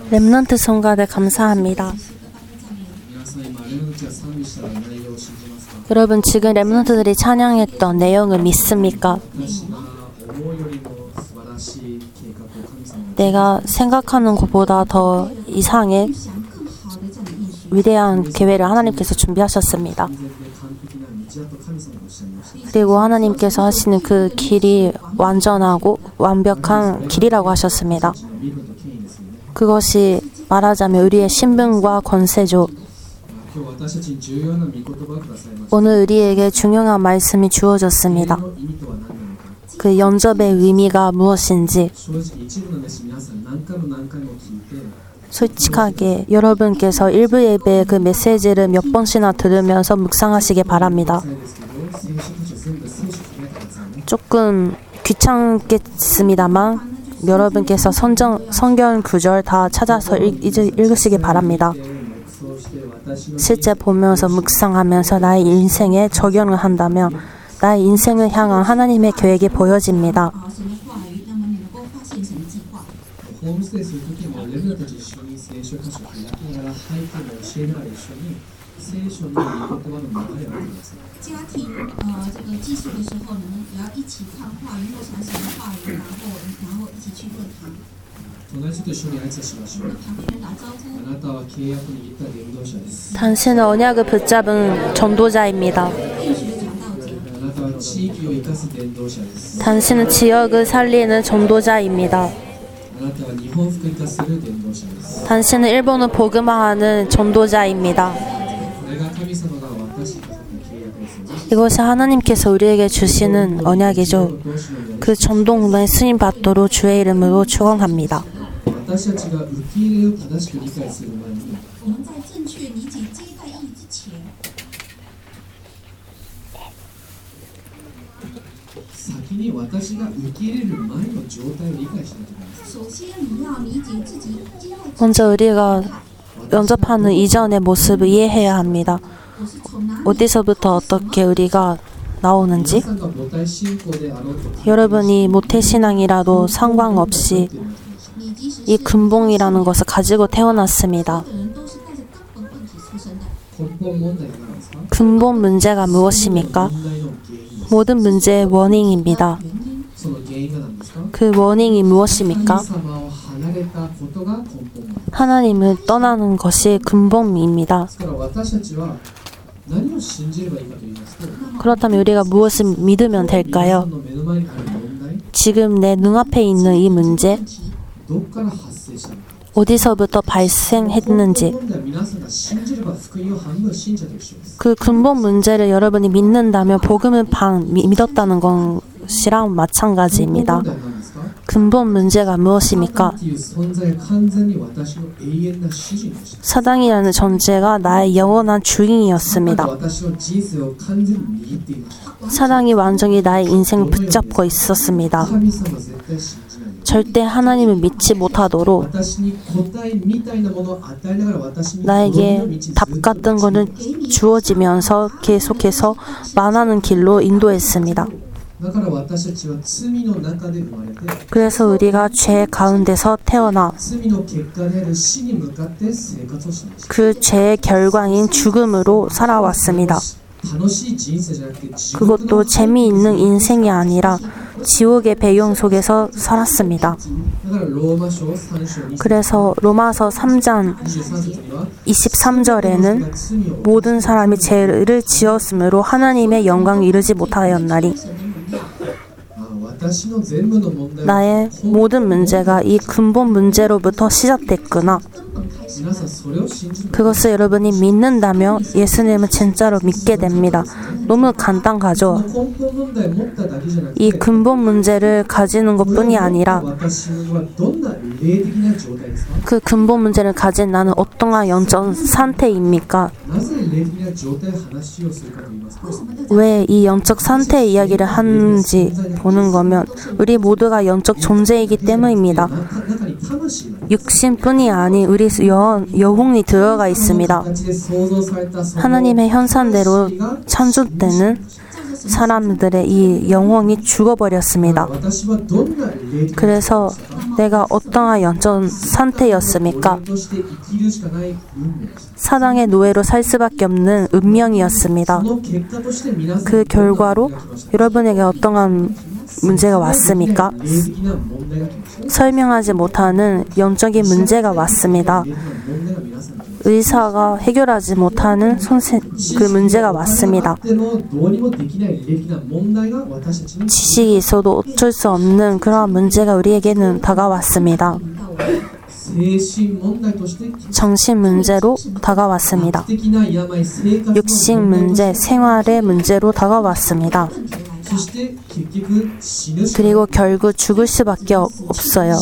렘넌트 성가대 감사합니다. 여러분 지금 렘넌트들이 찬양했던 내용을 믿습니까? 내가 생각하는 것보다 더 이상의 위대한 계획을 하나님께서 준비하셨습니다. 그리고 하나님께서 하시는 그 길이 완전하고 완벽한 길이라고 하셨습니다. 그것이 말하자면 우리의 신분과 권세죠. 오늘 우리에게 중요한 말씀이 주어졌습니다. 그 영접의 의미가 무엇인지 솔직하게 여러분께서 일부 예배의 그 메시지를 몇 번씩이나 들으면서 묵상하시기 바랍니다. 조금 귀찮겠습니다만 여러분께서 성경 구절 다 찾아서 읽으시기 바랍니다. 실제 보면서 묵상하면서 나의 인생에 적용을 한다면 나의 인생을 향한 하나님의 계획이 보여집니다. 당신은 언약을 붙잡은 전도자입니다. 당신은 지역을 살리는 전도자입니다. 당신은 일본을 복음화하는 전도자입니다. 이것이 하나님께서 우리에게 주시는 언약이죠. 그 전도문에 쓰임 받도록 주의 이름으로 축원합니다. 먼저 우리가 영접하는 이전의 모습을 이해해야 합니다. 어디서부터 어떻게 우리가 나오는지 여러분이 모태신앙이라도 상관없이 이 근본이라는 것을 가지고 태어났습니다. 근본 문제가 무엇입니까? 모든 문제의 원인입니다. 그 원인이 무엇입니까? 하나님을 떠나는 것이 근본입니다. 그렇다면 우리가 무엇을 믿으면 될까요? 지금 내 눈앞에 있는 이 문제, 어디서부터 발생했는지 그 근본 문제를 여러분이 믿는다면 복음은 믿었다는 것이랑 마찬가지입니다. 근본 문제가 무엇입니까? 사단이라는 존재가 나의 영원한 주인이었습니다. 사단이 완전히 나의 인생을 붙잡고 있었습니다. 절대 하나님을 믿지 못하도록 나에게 답 같은 것을 주어지면서 계속해서 망하는 길로 인도했습니다. 그래서 우리가 죄 가운데서 태어나 그 죄의 결과인 죽음으로 살아왔습니다. 그것도 재미있는 인생이 아니라 지옥의 배경 속에서 살았습니다. 그래서 로마서 3장 23절에는 모든 사람이 죄를 지었으므로 하나님의 영광을 이루지 못하였나니 나의 모든 문제가 이 근본 문제로부터 시작됐구나. 그것을 여러분이 믿는다면 예수님은 진짜로 믿게 됩니다. 너무 간단하죠? 이 근본 문제를 가지는 것뿐이 아니라 그 근본 문제를 가진 나는 어떠한 영적 상태입니까? 왜 이 영적 상태 이야기를 하는지 보는 거면 우리 모두가 영적 존재이기 때문입니다. 육신뿐이 아닌 우리 영혼이 들어가 있습니다. 하나님의 형상대로 창조되는 사람들의 이 영혼이 죽어버렸습니다. 그래서 내가 어떠한 영적 상태였습니까? 사랑의 노예로 살 수밖에 없는 운명이었습니다. 그 결과로 여러분에게 어떠한 문제가 왔습니까? 설명하지 못하는 영적인 문제가 왔습니다. 의사가 해결하지 못하는 그 문제가 왔습니다. 지식이 있어도 어쩔 수 없는 그러한 문제가 우리에게는 다가왔습니다. 정신 문제로 다가왔습니다. 육신 문제, 생활의 문제로 다가왔습니다. 그리고 결국 죽을 수밖에 없어요.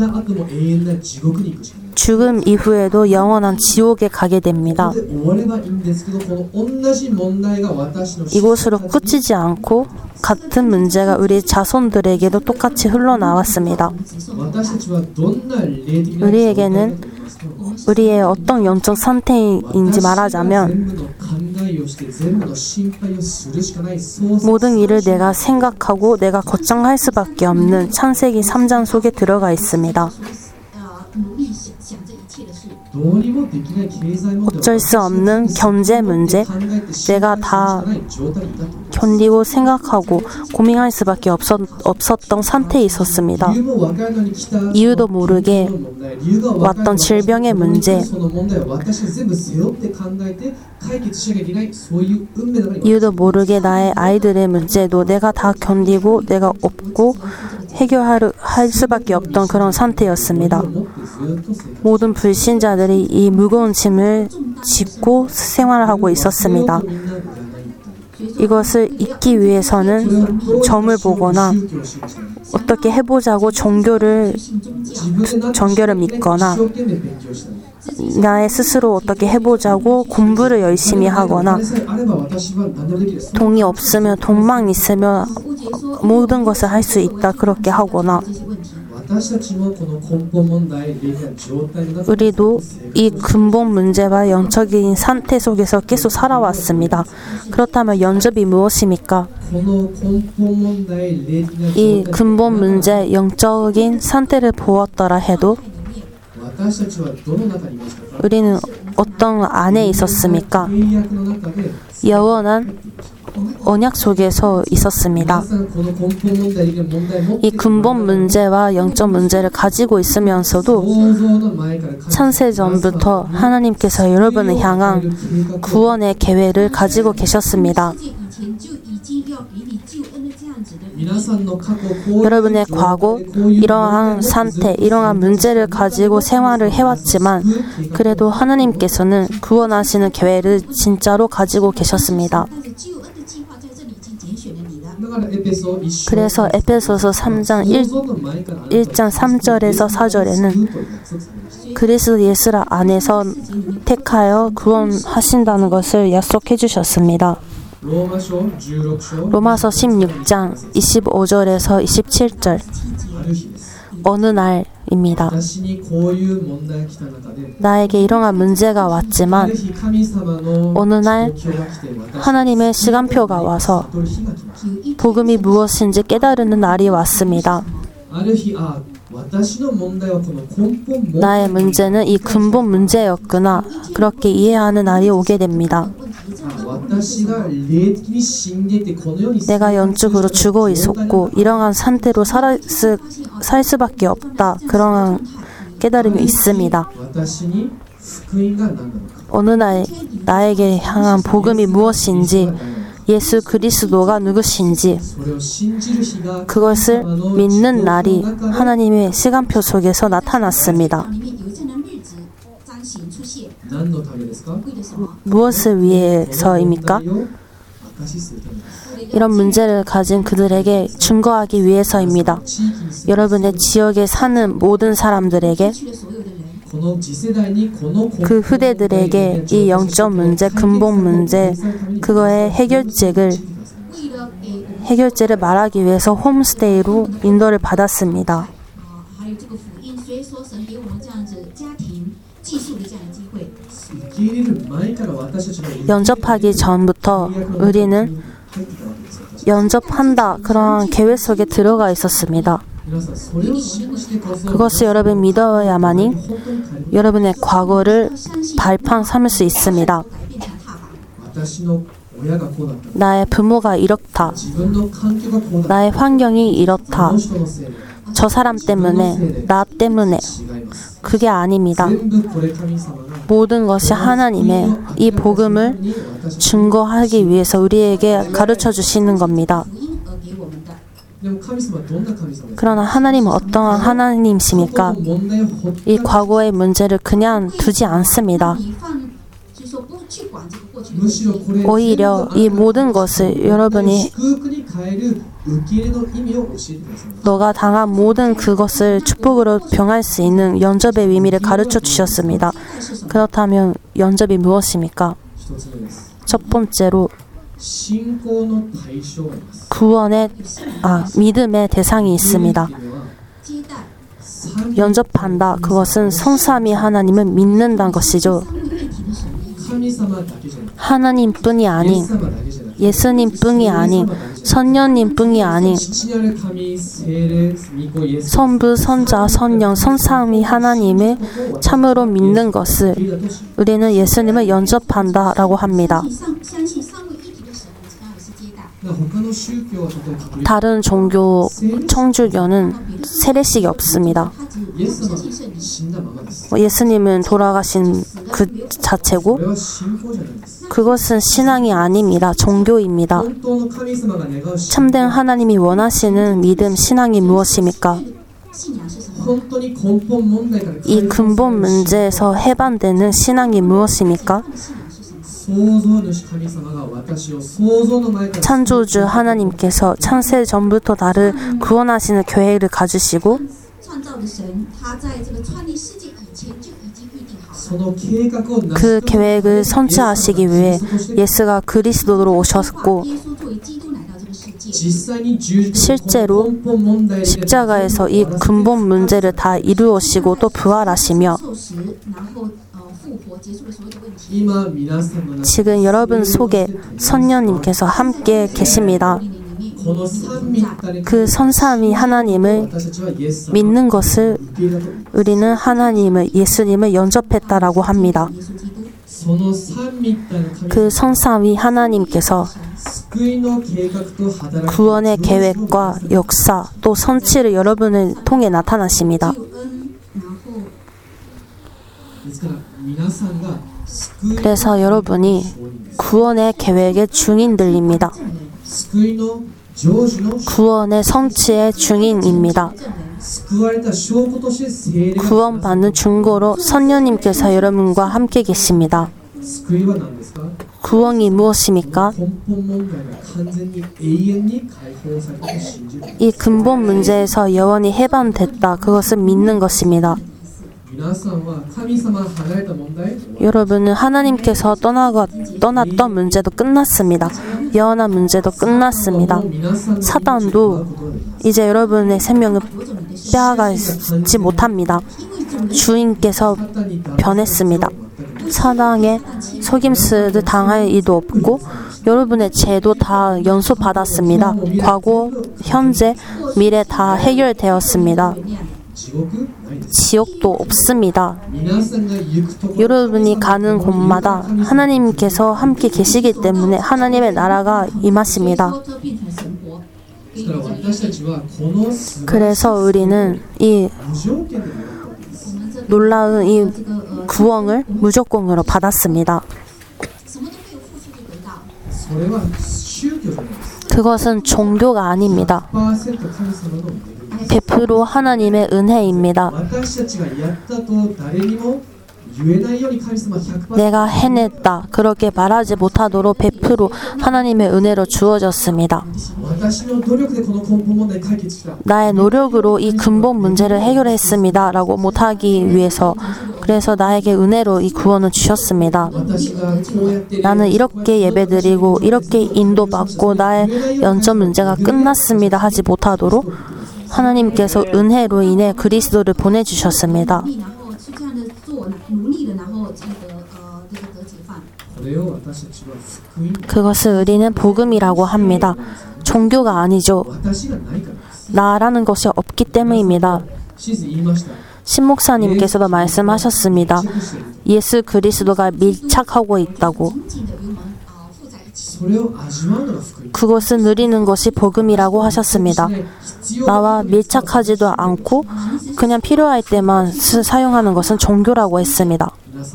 죽음 이후에도 영원한 지옥에 가게 됩니다. 이곳으로 끝이지 않고 같은 문제가 우리 자손들에게도 똑같이 흘러나왔습니다. 우리에게는 우리의 어떤 영적 상태인지 말하자면 모든 일을 내가 생각하고 내가 걱정할 수밖에 없는 창세기 3장 속에 들어가 있습니다. 어쩔 수 없는 경제 문제, 내가 다 견디고 생각하고 고민할 수밖에 없었던 상태에 있었습니다. 이유도 모르게 왔던 질병의 문제, 이유도 모르게 나의 아이들의 문제도 내가 다 견디고 내가 업고 해결할 수밖에 없던 그런 상태였습니다. 모든 불신자들이 이 무거운 짐을 짚고 생활하고 있었습니다. 이것을 잊기 위해서는 점을 보거나 어떻게 해보자고 종교를 믿거나 나의 스스로 어떻게 해보자고 공부를 열심히 하거나 돈이 없으면 돈만 있으면 모든 것을 할 수 있다 그렇게 하거나 우리도 이 근본 문제와 영적인 상태 속에서 계속 살아왔습니다. 그렇다면 연접이 무엇입니까? 이 근본 문제, 영적인 상태를 보았더라 해도 우리는 어떤 안에 있었습니까? 영원한 언약 속에서 있었습니다. 이 근본 문제와 영적 문제를 가지고 있으면서도 창세전부터 하나님께서 여러분을 향한 구원의 계획을 가지고 계셨습니다. 여러분의 과거, 이러한 상태, 이러한 문제를 가지고 생활을 해왔지만 그래도 하나님께서는 구원하시는 계획을 진짜로 가지고 계셨습니다. 그래서 에베소서 3장 1장 3절에서 4절에는 그리스도 예수 안에서 택하여 구원하신다는 것을 약속해 주셨습니다. 로마서 16장 25절에서 27절 어느 날입니다. 나에게 이러한 문제가 왔지만 어느 날 하나님의 시간표가 와서 복음이 무엇인지 깨달는 날이 왔습니다. 나의 문제는 이 근본 문제였구나. 그렇게 이해하는 날이 오게 됩니다. 내가 영적으로 죽어 있었고 이러한 상태로 살 수밖에 없다. 그런 깨달음이 있습니다. 어느 날 나에게 향한 복음이 무엇인지 예수 그리스도가 누구신지 그것을 믿는 날이 하나님의 시간표 속에서 나타났습니다. 무엇을 위해서입니까? 이런 문제를 가진 그들에게 증거하기 위해서입니다. 여러분의 지역에 사는 모든 사람들에게 그 후대들에게 이 영적 문제, 근본 문제, 그거의 해결책을 말하기 위해서 홈스테이로 인도를 받았습니다. 영접하기 전부터 우리는 영접한다 그런 계획 속에 들어가 있었습니다. 그것을 여러분 믿어야만이 여러분의 과거를 발판 삼을 수 있습니다. 나의 부모가 이렇다. 나의 환경이 이렇다. 저 사람 때문에, 나 때문에. 그게 아닙니다. 모든 것이 하나님의 이 복음을 증거하기 위해서 우리에게 가르쳐 주시는 겁니다. 그러나 하나님은 어떠한 하나님이십니까? 이 과거의 문제를 그냥 두지 않습니다. 오히려 이 모든 것을 여러분이 너가 당한 모든 그것을 축복으로 병할 수 있는 연접의 의미를 가르쳐 주셨습니다. 그렇다면 연접이 무엇입니까? 첫 번째로 믿음의 대상이 있습니다. 연접한다. 그것은 성삼위 하나님을 믿는다는 것이죠. 하나님뿐이 아닌, 예수님뿐이 아닌, 선녀님뿐이 아닌 성부, 성자, 성령, 성삼위 하나님을 참으로 믿는 것을 우리는 예수님을 연접한다라고 합니다. 다른 종교, 청주교는 세례식이 없습니다. 예수님은 돌아가신 그 자체고 그것은 신앙이 아닙니다. 종교입니다. 참된 하나님이 원하시는 믿음, 신앙이 무엇입니까? 이 근본 문제에서 해반되는 신앙이 무엇입니까? 창조주 하나님께서 창세 전부터 나를 구원하시는 계획을 가지시고 그 계획을 성취하시기 위해 예수가 그리스도로 오셨고 실제로 십자가에서 이 근본 문제를 다 이루시고 또 부활하시며 지금 여러분 속에 선녀님께서 함께 계십니다. 그 성삼위 하나님을 믿는 것을 우리는 하나님을, 예수님을 연접했다라고 합니다. 그 성삼위 하나님께서 구원의 계획과 역사 또 성취를 여러분을 통해 나타나십니다. 그래서 여러분이 구원의 계획의 증인들입니다. 구원의 성취의 증인입니다. 구원받는 증거로 선녀님께서 여러분과 함께 계십니다. 구원이 무엇입니까? 이 근본 문제에서 영원히 해방됐다. 그것을 믿는 것입니다. 여러분은 하나님께서 떠났던 문제도 끝났습니다. 영원한 문제도 끝났습니다. 사단도 이제 여러분의 생명을 빼앗지 못합니다. 주인께서 변했습니다. 사단의 속임수를 당할 일도 없고 여러분의 죄도 다 연소받았습니다. 과거, 현재, 미래 다 해결되었습니다. 지옥도 없습니다. 여러분이 가는 곳마다 하나님께서 함께 계시기 때문에 하나님의 나라가 임하십니다. 그래서 우리는 이 놀라운 이 구원을 무조건으로 받았습니다. 그것은 종교가 아닙니다. 100% 하나님의 은혜입니다. 내가 해냈다. 그렇게 말하지 못하도록 100% 하나님의 은혜로 주어졌습니다. 나의 노력으로 이 근본 문제를 해결했습니다. 라고 못하기 위해서 그래서 나에게 은혜로 이 구원을 주셨습니다. 나는 이렇게 예배드리고 이렇게 인도받고 나의 연점 문제가 끝났습니다. 하지 못하도록 하나님께서 은혜로 인해 그리스도를 보내주셨습니다. 그것을 우리는 복음이라고 합니다. 종교가 아니죠. 나라는 것이 없기 때문입니다. 신목사님께서도 말씀하셨습니다. 예수 그리스도가 밀착하고 있다고. 그것을 누리는 것이 복음이라고 하셨습니다. 나와 밀착하지도 않고 그냥 필요할 때만 사용하는 것은 종교라고 했습니다.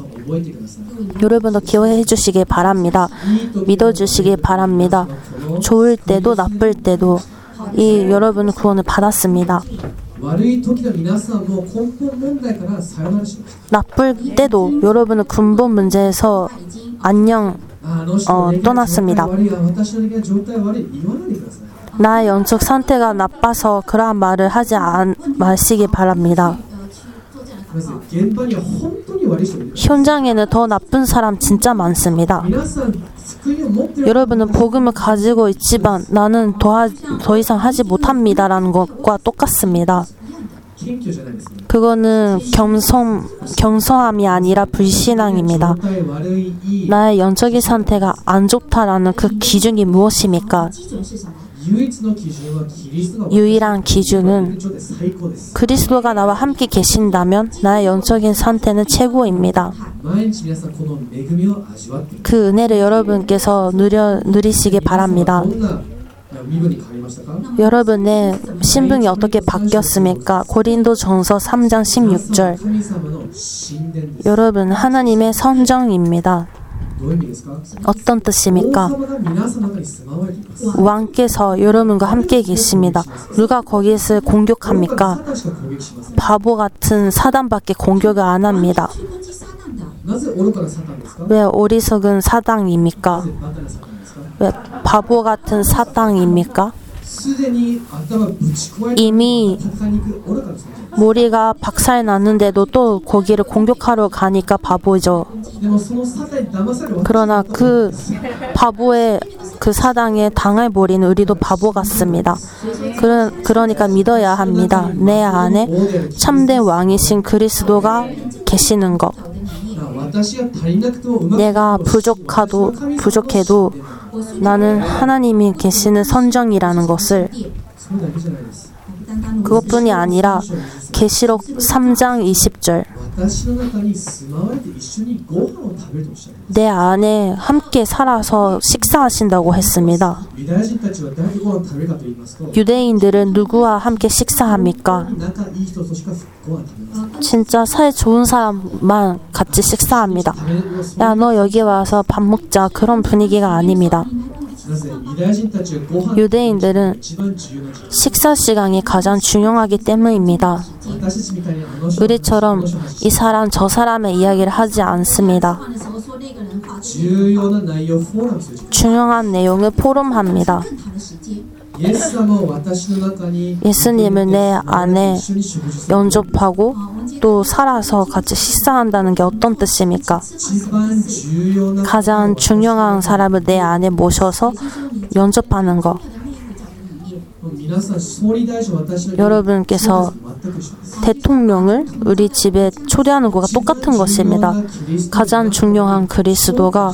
여러분도 기억해 주시길 바랍니다. 믿어주시길 바랍니다. 좋을 때도 나쁠 때도 여러분은 구원을 받았습니다. 나쁠 때도 여러분은 근본 문제에서 안녕 떠났습니다. 나의 영적 상태가 나빠서 그러한 말을 하지 마시기 바랍니다. 현장에는 더 나쁜 사람 진짜 많습니다. 여러분은 복음을 가지고 있지만 나는 더 이상 하지 못합니다라는 것과 똑같습니다. 그거는 겸손함이 아니라 불신앙입니다. 나의 영적인 상태가 안 좋다라는 그 기준이 무엇입니까? 유일한 기준은 그리스도가 나와 함께 계신다면 나의 영적인 상태는 최고입니다. 그 은혜를 여러분께서 누리시기 바랍니다. 여러분의 신분이 어떻게 바뀌었습니까? 고린도전서 3장 16절. 여러분 하나님의 성정입니다. 어떤 뜻입니까? 왕께서 여러분과 함께 계십니다. 누가 거기에서 공격합니까? 바보 같은 사단밖에 공격을 안 합니다. 왜 어리석은 사단입니까? 왜 바보 같은 사단입니까? 이미 머리가 박살 났는데도 또 거기를 공격하러 가니까 바보죠. 그러나 그 바보의 그 사당에 당해버린 우리도 바보 같습니다. 그러니까 믿어야 합니다. 내 안에 참된 왕이신 그리스도가 계시는 것. 내가 부족해도 나는 하나님이 계시는 선정이라는 것을, 그것뿐이 아니라 계시록 3장 20절, 내 안에 함께 살아서 식사하신다고 했습니다. 유대인들은 누구와 함께 식사합니까? 진짜 사이 좋은 사람만 같이 식사합니다. 야, 너 여기 와서 밥 먹자, 그런 분위기가 아닙니다. 유대인들은 식사 시간이 가장 중요하기 때문입니다. 우리처럼 이 사람 저 사람의 이야기를 하지 않습니다. 중요한 내용을 포럼합니다. 예수님을 내 안에 영접하고 또 살아서 같이 식사한다는 게 어떤 뜻입니까? 가장 중요한 사람을 내 안에 모셔서 영접하는 것. 여러분께서 대통령을 우리 집에 초대하는 것과 똑같은 것입니다. 가장 중요한 그리스도가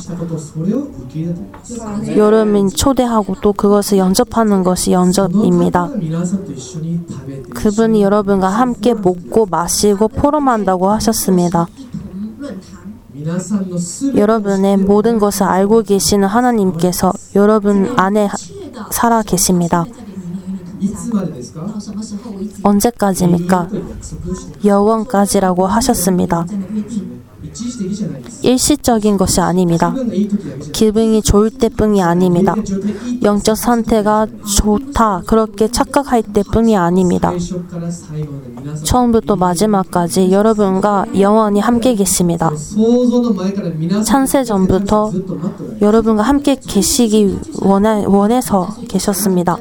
여러분 초대하고 또 그것을 영접하는 것이 영접입니다. 그분이 여러분과 함께 먹고 마시고 포럼한다고 하셨습니다. 여러분의 모든 것을 알고 계시는 하나님께서 여러분 안에 살아 계십니다. 언제까지입니까? 영원까지라고 하셨습니다. 일시적인 것이 아닙니다. 기분이 좋을 때뿐이 아닙니다. 영적 상태가 좋다, 그렇게 착각할 때뿐이 아닙니다. 처음부터 마지막까지 여러분과 영원히 함께 계십니다. 창세 전부터 여러분과 함께 계시기 원해서 계셨습니다.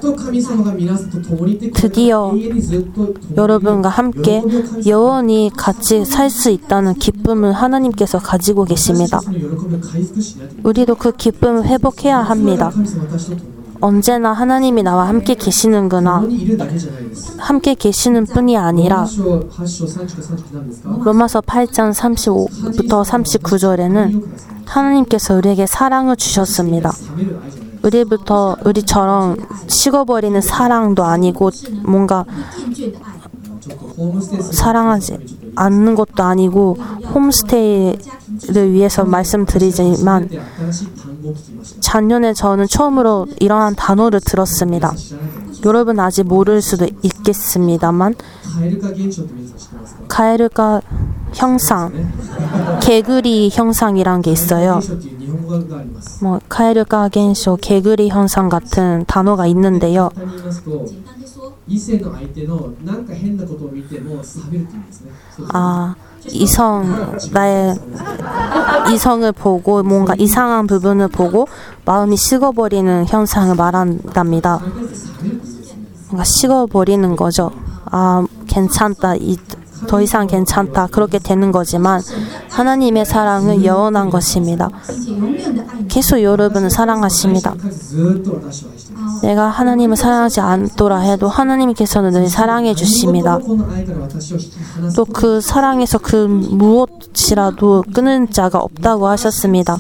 드디어 여러분과 함께 영원히 같이 살 수 있다는 기쁨을 하나님께서 가지고 계십니다. 우리도 그 기쁨을 회복해야 합니다. 언제나 하나님이 나와 함께 계시는구나. 함께 계시는 뿐이 아니라 로마서 8장 35부터 39절에는 하나님께서 우리에게 사랑을 주셨습니다. 우리처럼 식어버리는 사랑도 아니고 뭔가 사랑하지 않는 것도 아니고 홈스테이를 위해서 말씀드리지만 작년에 저는 처음으로 이러한 단어를 들었습니다. 여러분 아직 모를 수도 있겠습니다만 가에르가 형상, 개구리 형상이란 게 있어요. 가에르가 겐쇼, 개구리 형상 같은 단어가 있는데요. 나의 이성을 보고 뭔가 이상한 부분을 보고 마음이 식어버리는 현상을 말한답니다. 뭔가 식어버리는 거죠. 괜찮다. 더 이상 괜찮다. 그렇게 되는 거지만 하나님의 사랑은 영원한 것입니다. 계속 여러분을 사랑하십니다. 내가 하나님을 사랑하지 않더라 해도 하나님께서는 늘 사랑해 주십니다. 또 그 사랑에서 그 무엇이라도 끊는 자가 없다고 하셨습니다.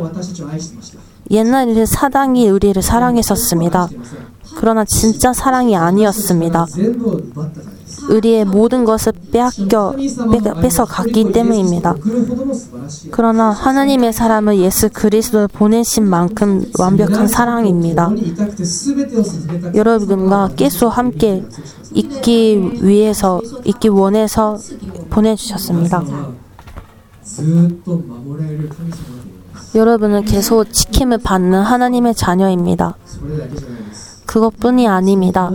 옛날에 사단이 우리를 사랑했었습니다. 그러나 진짜 사랑이 아니었습니다. 우리의 모든 것을 뺏어갔기 때문입니다. 그러나 하나님의 사랑은 예수 그리스도를 보내신 만큼 완벽한 사랑입니다. 여러분과 계속 함께 있기 원해서 보내주셨습니다. 여러분은 계속 지킴을 받는 하나님의 자녀입니다. 그것뿐이 아닙니다.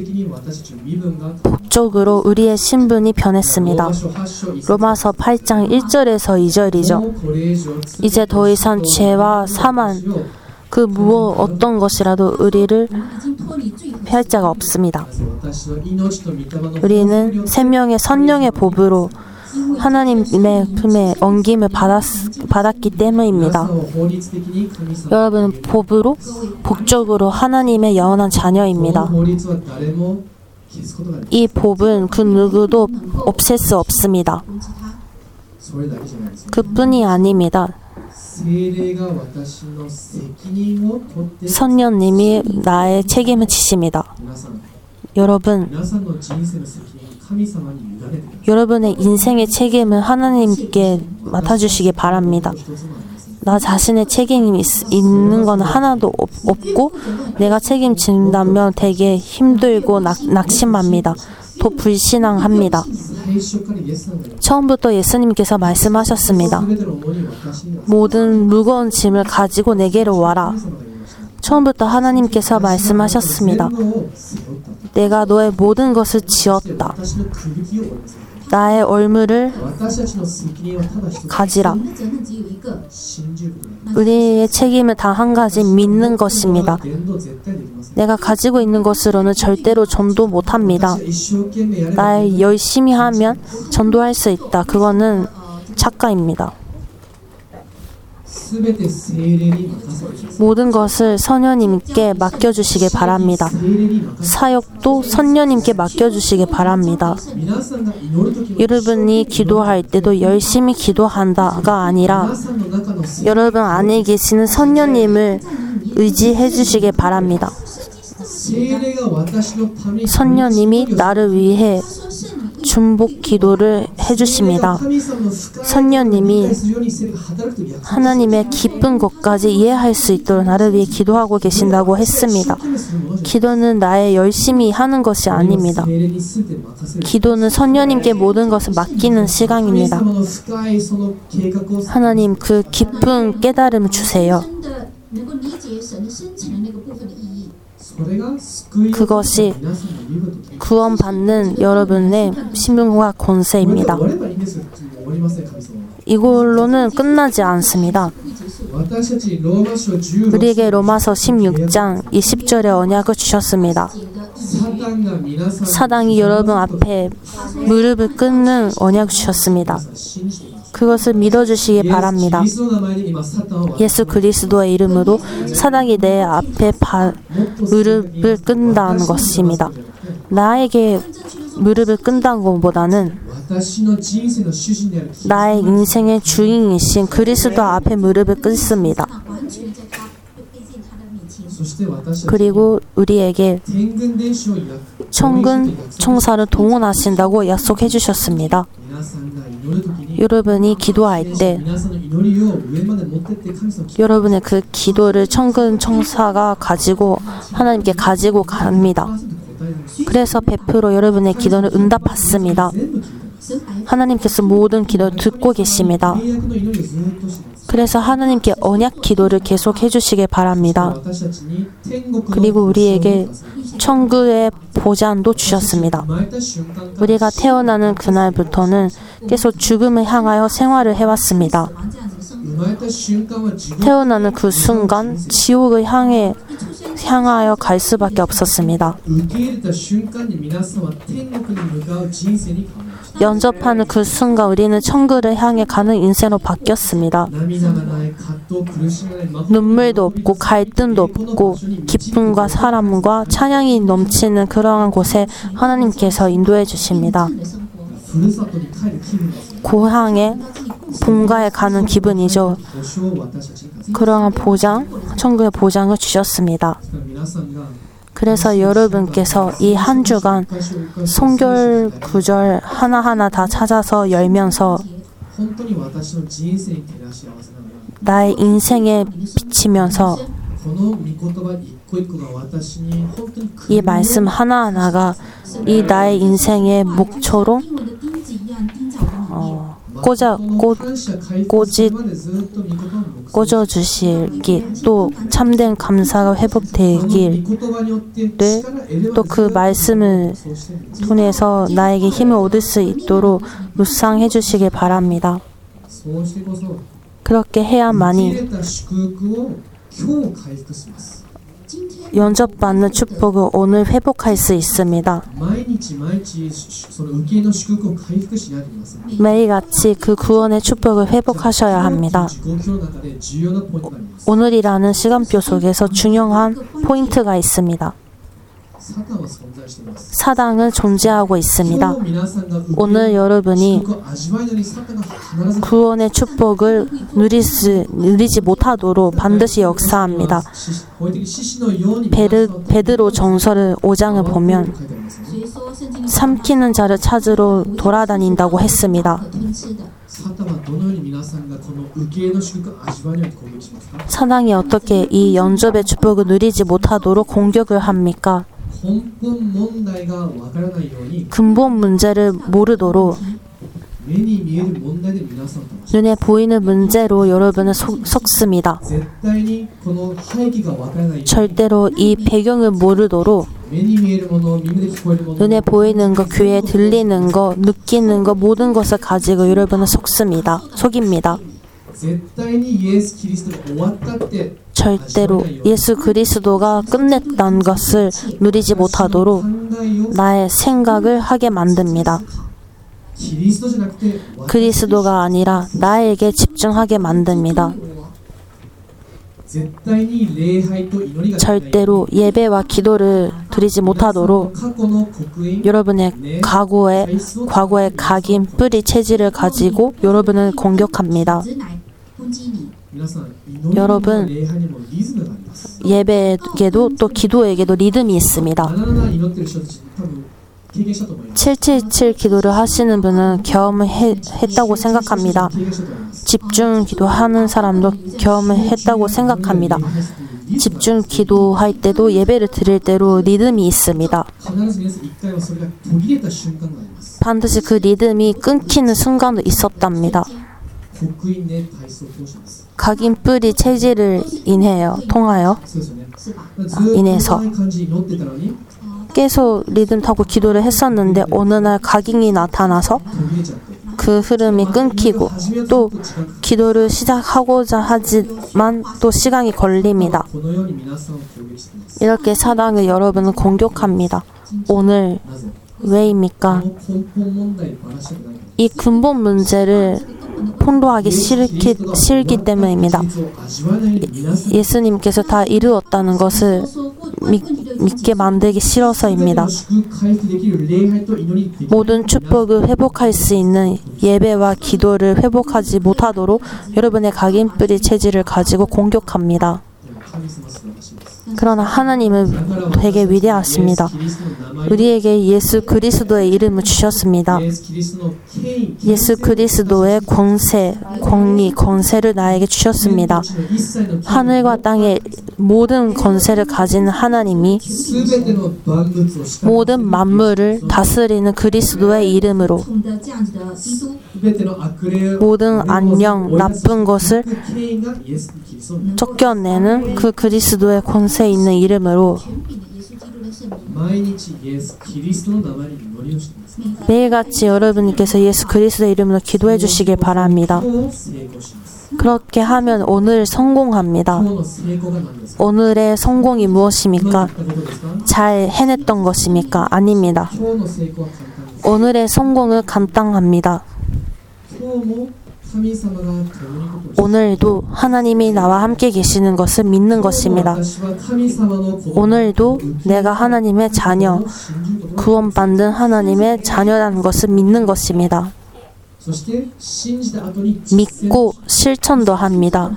법적으로 우리의 신분이 변했습니다. 로마서 8장 1절에서 2절이죠. 이제 더 이상 죄와 사망, 그 무엇 어떤 것이라도 우리를 피할 자가 없습니다. 우리는 생명의 선령의 법으로 하나님의 품에 엉김을 받았기 때문입니다. 여러분은 복적으로 하나님의 영원한 자녀입니다. 이 법은 그 누구도 없앨 수 없습니다. 그뿐이 아닙니다. 선녀님이 나의 책임을 지십니다. 여러분의 인생의 책임을 하나님께 맡아주시기 바랍니다. 나 자신의 책임이 있는 건 하나도 없고 내가 책임진다면 되게 힘들고 낙심합니다. 또 불신앙합니다. 처음부터 예수님께서 말씀하셨습니다. 모든 무거운 짐을 가지고 내게로 와라. 처음부터 하나님께서 말씀하셨습니다. 내가 너의 모든 것을 지었다. 나의 얼물을 가지라. 우리의 책임은 단 한 가지, 믿는 것입니다. 내가 가지고 있는 것으로는 절대로 전도 못합니다. 나 열심히 하면 전도할 수 있다. 그거는 착각입니다. 모든 것을 선녀님께 맡겨주시기 바랍니다. 사역도 선녀님께 맡겨주시기 바랍니다. 여러분이 기도할 때도 열심히 기도한다가 아니라 여러분 안에 계시는 선녀님을 의지해 주시기 바랍니다. 선녀님이 나를 위해 중복 기도를 해주십니다. 선녀님이 하나님의 기쁜 것까지 이해할 수 있도록 나를 위해 기도하고 계신다고 했습니다. 기도는 나의 열심히 하는 것이 아닙니다. 기도는 선녀님께 모든 것을 맡기는 시간입니다. 하나님 그 깊은 깨달음을 주세요. 그것이 구원받는 여러분의 신분과 권세입니다. 이걸로는 끝나지 않습니다. 우리에게 로마서 16장 20절의 언약을 주셨습니다. 사단이 여러분 앞에 무릎을 꿇는 언약을 주셨습니다. 그것을 믿어주시기 바랍니다. 예수 그리스도의 이름으로 사단이 내 앞에 무릎을 끈다는 것입니다. 나에게 무릎을 끈다는 것보다는 나의 인생의 주인이신 그리스도 앞에 무릎을 꿇습니다. 그리고 우리에게 천군 천사를 동원하신다고 약속해 주셨습니다. 여러분이 기도할 때 여러분의 그 기도를 천군 천사가 하나님께 가지고 갑니다. 그래서 100% 여러분의 기도는 응답받습니다. 하나님께서 모든 기도를 듣고 계십니다. 그래서 하나님께 언약 기도를 계속 해주시길 바랍니다. 그리고 우리에게 천국의 보장도 주셨습니다. 우리가 태어나는 그날부터는 계속 죽음을 향하여 생활을 해왔습니다. 태어나는 그 순간 지옥을 향하여 갈 수밖에 없었습니다. 영접하는 그 순간 우리는 천국을 향해 가는 인생으로 바뀌었습니다. 눈물도 없고 갈등도 없고 기쁨과 사랑과 찬양이 넘치는 그러한 곳에 하나님께서 인도해 주십니다. 고향에 본가에 가는 기분이죠. 그러한 보장, 천국의 보장을 주셨습니다. 그래서 여러분께서 이 한 주간 성결 구절 하나하나 다 찾아서 열면서 나의 인생에 비치면서 이 말씀 하나하나가 이 나의 인생의 목초로 꽂아주시길, 또 참된 감사가 회복되기를, 또 그 말씀을 통해서 나에게 힘을 얻을 수 있도록 묵상해 주시길 바랍니다. 그렇게 해야만이 영접받는 축복을 오늘 회복할 수 있습니다. 매일같이 그 구원의 축복을 회복하셔야 합니다. 오늘이라는 시간표 속에서 중요한 포인트가 있습니다. 사단은 존재하고 있습니다. 오늘 여러분이 구원의 축복을 누리지 못하도록 반드시 역사합니다. 베드로 전서 5장을 보면 삼키는 자를 찾으러 돌아다닌다고 했습니다. 사단이 어떻게 이 영접의 축복을 누리지 못하도록 공격을 합니까? 근본 문제를 모르도록 눈에 보이는 문제로 여러분은 속습니다. 절대로 이 배경을 모르도록 눈에 보이는 것, 귀에 들리는 것, 느끼는 것, 모든 것을 가지고 여러분은 속입니다. 절대로 예수 그리스도가 끝냈다는 것을 누리지 못하도록 나의 생각을 하게 만듭니다. 그리스도가 아니라 나에게 집중하게 만듭니다. 절대로 예배와 기도를 드리지 못하도록 여러분의 과거의 각인, 뿌리, 체질을 가지고 여러분을 공격합니다. 여러분, 예배에게도 또 기도에게도 리듬이 있습니다. 777 기도를 하시는 분은 경험을 했다고 생각합니다. 집중 기도하는 사람도 경험을 했다고 생각합니다. 집중 기도할 때도 예배를 드릴 때로 리듬이 있습니다. 반드시 그 리듬이 끊기는 순간도 있었답니다. 각인 뿌리 체질을 인해서 계속 리듬 타고 기도를 했었는데 어느 날 각인이 나타나서 그 흐름이 끊기고 또 기도를 시작하고자 하지만 또 시간이 걸립니다. 이렇게 사단은 여러분을 공격합니다. 오늘 왜입니까? 이 근본 문제를 폭로하기 싫기 때문입니다. 예수님께서 다 이루었다는 것을 믿게 만들기 싫어서입니다. 모든 축복을 회복할 수 있는 예배와 기도를 회복하지 못하도록 여러분의 각인뿌리 체질을 가지고 공격합니다. 그러나 하나님은 되게 위대하십니다. 우리에게 예수 그리스도의 이름을 주셨습니다. 예수 그리스도의 권위, 권세를 나에게 주셨습니다. 하늘과 땅의 모든 권세를 가진 하나님이 모든 만물을 다스리는 그리스도의 이름으로 모든 안녕, 나쁜 것을 쫓겨내는 그 그리스도의 권세 있는 이름으로 매일같이 여러분께서 예수 그리스도의 이름으로 기도해 주시길 바랍니다. 그렇게 하면 오늘 성공합니다. 오늘의 성공이 무엇입니까? 잘 해냈던 것입니까? 아닙니다. 오늘의 성공은 간단합니다. 오늘도 하나님이 나와 함께 계시는 것을 믿는 것입니다. 오늘도 내가 하나님의 자녀, 구원받는 하나님의 자녀라는 것을 믿는 것입니다. 믿고 실천도 합니다.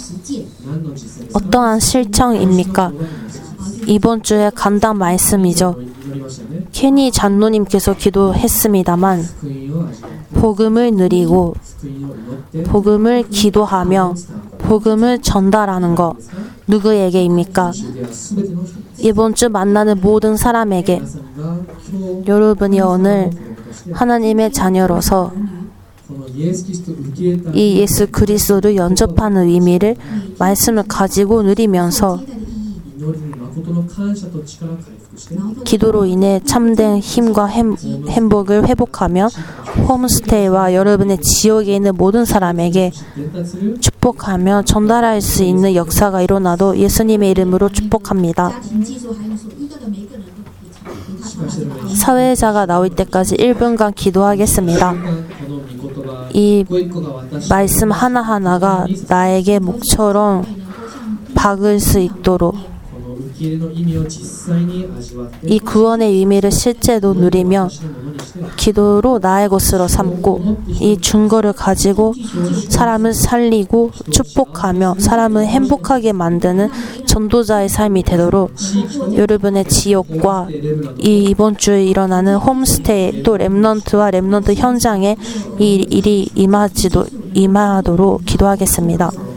어떠한 실천입니까? 이번 주에 간단 말씀이죠. 케니 장로님께서 기도했습니다만 복음을 누리고 복음을 기도하며 복음을 전달하는 것 누구에게입니까? 이번 주 만나는 모든 사람에게 여러분이 오늘 하나님의 자녀로서 이 예수 그리스도를 영접하는 의미를 말씀을 가지고 누리면서 기도로 인해 참된 힘과 행복을 회복하며 홈스테이와 여러분의 지역에 있는 모든 사람에게 축복하며 전달할 수 있는 역사가 일어나도 예수님의 이름으로 축복합니다. 사회자가 나올 때까지 1분간 기도하겠습니다. 이 말씀 하나하나가 나에게 목처럼 박을 수 있도록 이 구원의 의미를 실제로 누리며 기도로 나의 것으로 삼고 이 증거를 가지고 사람을 살리고 축복하며 사람을 행복하게 만드는 전도자의 삶이 되도록 여러분의 지역과 이번 주에 일어나는 홈스테이 또 렘넌트와 렘넌트 현장에 이 일이 임하도록 기도하겠습니다.